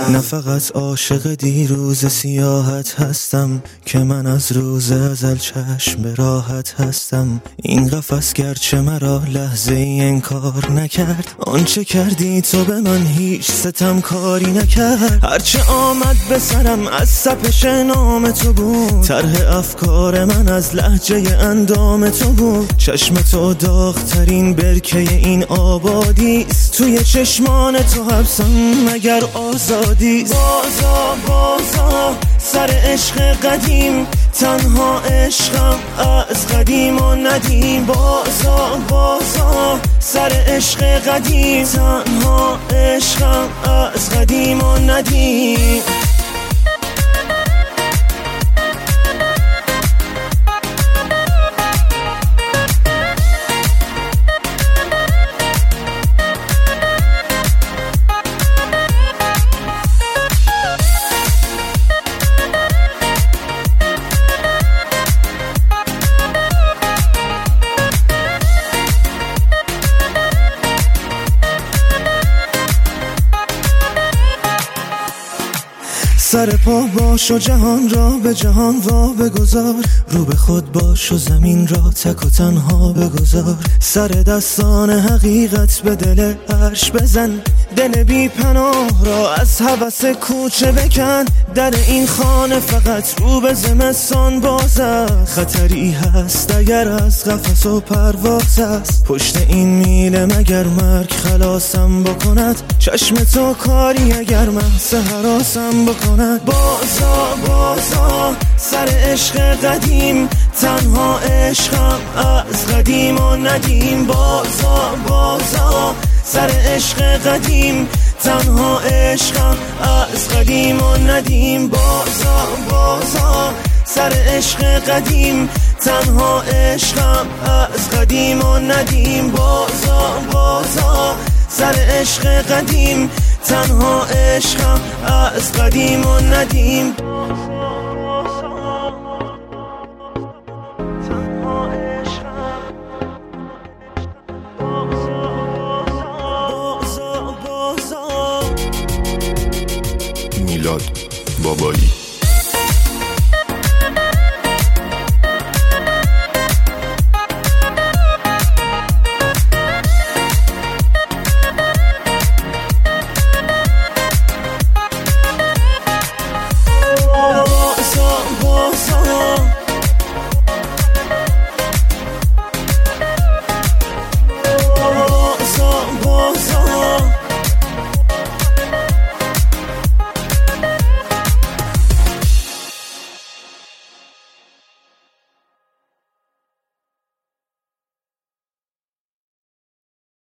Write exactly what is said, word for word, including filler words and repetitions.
نه فقط عاشق دیروز سیاحت هستم که من از روز ازل چشم به راحت هستم. این قفس گرچه مرا لحظه ای انکار نکرد، آنچه کردی تو به من هیچ ستم کاری نکرد. هرچه آمد به سرم از سپش نام تو بود، طرح افکار من از لهجه اندام تو بود. چشم تو داغ‌ترین برکه این آبادیست، توی چشمان تو حبسم مگر آزادیست. بازا بازا سر عشق قدیم، تنها عشقم از قدیم و ندیم. بازا بازا سر عشق قدیم، تنها عشقم از قدیم و ندیم. سر پا باش و جهان را به جهان وا بگذار، رو به خود باش و زمین را تک و تنها بگذار. سر دستان حقیقت به دل عرش بزن، دل بی پناه را از هوس کوچه بکن. در این خانه فقط رو به زمستان باز است، خطری هست اگر از قفس و پرواز است. پشت این میله مگر مرگ خلاصم بکند، چشم تو کاری اگر محض هراسم بکند. بازا بازا سر عشق قدیم، تنها عشقم از قدیم و ندیم. بازا بازا سر عشق قدیم، تنها عشقم از قدیم و ندیم. بازا بازا سر عشق قدیم، تنها عشقم از قدیم و ندیم. بازا بازا سر عشق قدیم، تنها عشقم از قدیم و ندیم. میلاد بابایی.